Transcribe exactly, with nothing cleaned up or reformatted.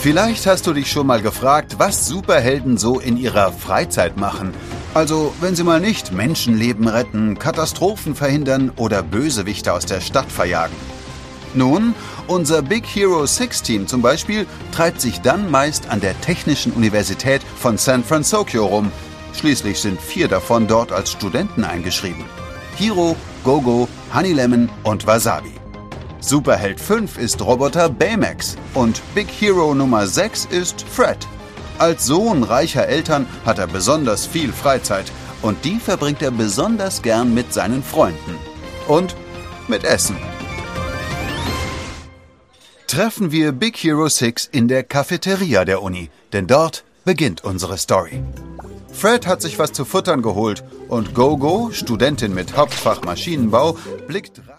Vielleicht hast du dich schon mal gefragt, was Superhelden so in ihrer Freizeit machen. Also, wenn sie mal nicht Menschenleben retten, Katastrophen verhindern oder Bösewichte aus der Stadt verjagen. Nun, unser Big Hero sechs Team zum Beispiel treibt sich dann meist an der Technischen Universität von San Francisco rum. Schließlich sind vier davon dort als Studenten eingeschrieben. Hiro, Gogo, Honey Lemon und Wasabi. Superheld fünf ist Roboter Baymax und Big Hero Nummer sechs ist Fred. Als Sohn reicher Eltern hat er besonders viel Freizeit und die verbringt er besonders gern mit seinen Freunden. Und mit Essen. Treffen wir Big Hero sechs in der Cafeteria der Uni, denn dort beginnt unsere Story. Fred hat sich was zu futtern geholt und Gogo, Studentin mit Hauptfach Maschinenbau, blickt